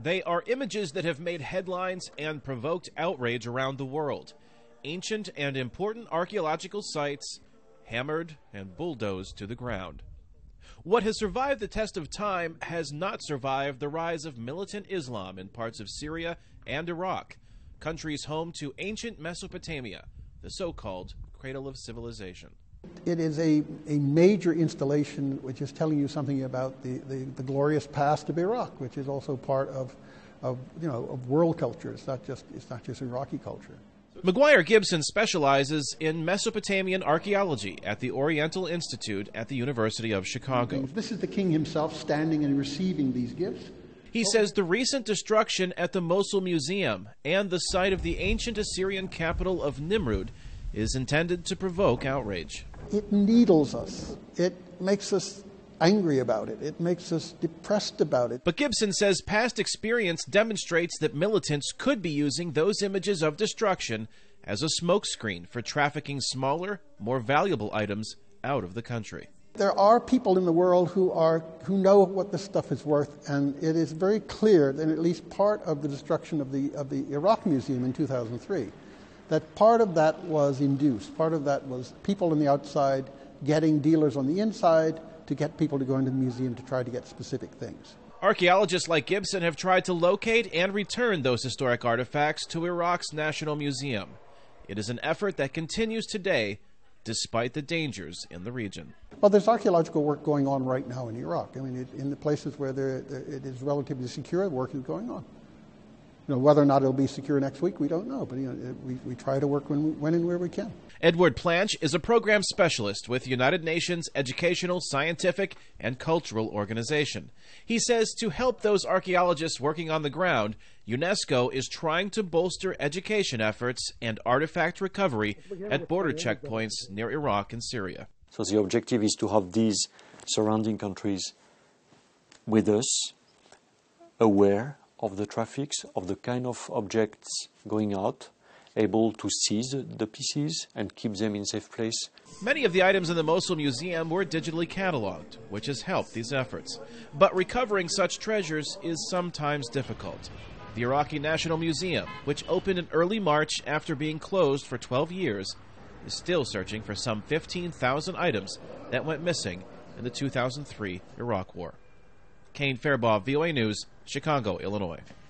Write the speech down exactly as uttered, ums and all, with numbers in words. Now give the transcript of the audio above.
They are images that have made headlines and provoked outrage around the world. Ancient and important archaeological sites hammered and bulldozed to the ground. What has survived the test of time has not survived the rise of militant Islam in parts of Syria and Iraq, countries home to ancient Mesopotamia, the so-called cradle of civilization. It is a, a major installation which is telling you something about the, the, the glorious past of Iraq, which is also part of, of, you know, of world culture. It's not just, it's not just Iraqi culture. McGuire Gibson specializes in Mesopotamian archaeology at the Oriental Institute at the University of Chicago. This is the king himself standing and receiving these gifts. He says the recent destruction at the Mosul Museum and the site of the ancient Assyrian capital of Nimrud is intended to provoke outrage. It needles us. It makes us angry about it. It makes us depressed about it. But Gibson says past experience demonstrates that militants could be using those images of destruction as a smokescreen for trafficking smaller, more valuable items out of the country. There are people in the world who are who know what this stuff is worth, and it is very clear that at least part of the destruction of the of the Iraq Museum in two thousand three, that part of that was induced. Part of that was people on the outside getting dealers on the inside to get people to go into the museum to try to get specific things. Archaeologists like Gibson have tried to locate and return those historic artifacts to Iraq's National Museum. It is an effort that continues today, despite the dangers in the region. Well, there's archaeological work going on right now in Iraq. I mean, it, in the places where there, there, it is relatively secure, work is going on. You know, whether or not it'll be secure next week, we don't know. But you know, we, we try to work when, when and where we can. Edward Planch is a program specialist with United Nations Educational, Scientific, and Cultural Organization. He says to help those archaeologists working on the ground, UNESCO is trying to bolster education efforts and artifact recovery at border checkpoints near Iraq and Syria. So the objective is to have these surrounding countries with us, aware of the traffics, of the kind of objects going out, able to seize the pieces and keep them in safe place. Many of the items in the Mosul Museum were digitally cataloged, which has helped these efforts. But recovering such treasures is sometimes difficult. The Iraqi National Museum, which opened in early March after being closed for twelve years, is still searching for some fifteen thousand items that went missing in the two thousand three Iraq War. Kane Fairbaugh, V O A News, Chicago, Illinois.